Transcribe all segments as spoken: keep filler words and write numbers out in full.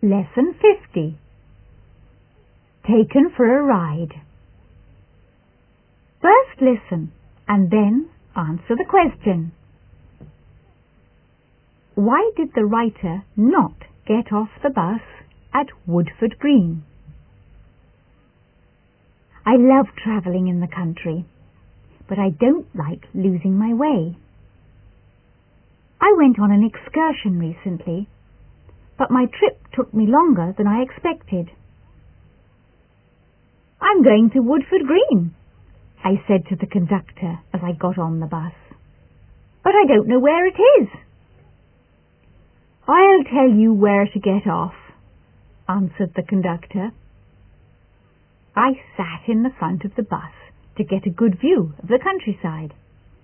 Lesson fifty. Taken for a ride. First listen and then answer the question. Why did the writer not get off the bus at Woodford Green? I love travelling in the country, but I don't like losing my way. I went on an excursion recently, but my trip took me longer than I expected. I'm going to Woodford Green, I said to the conductor as I got on the bus, but I don't know where it is. I'll tell you where to get off, answered the conductor. I sat in the front of the bus to get a good view of the countryside.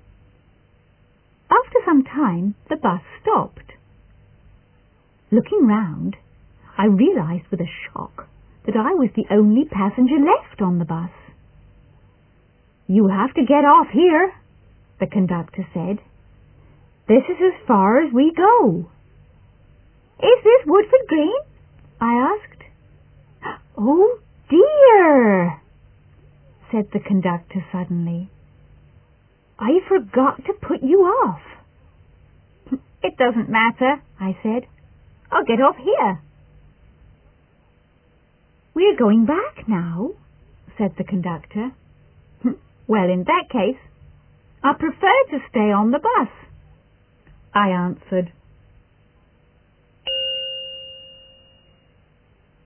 After some time, the bus stopped. Looking round, I realised with a shock that I was the only passenger left on the bus. "You'll have to get off here," the conductor said. "This is as far as we go." "Is this Woodford Green?" I asked. "Oh dear," said the conductor suddenly. "I forgot to put you off." "It doesn't matter," I said. "I'll get off here." "We're going back now," said the conductor. "Well, in that case, I prefer to stay on the bus," I answered.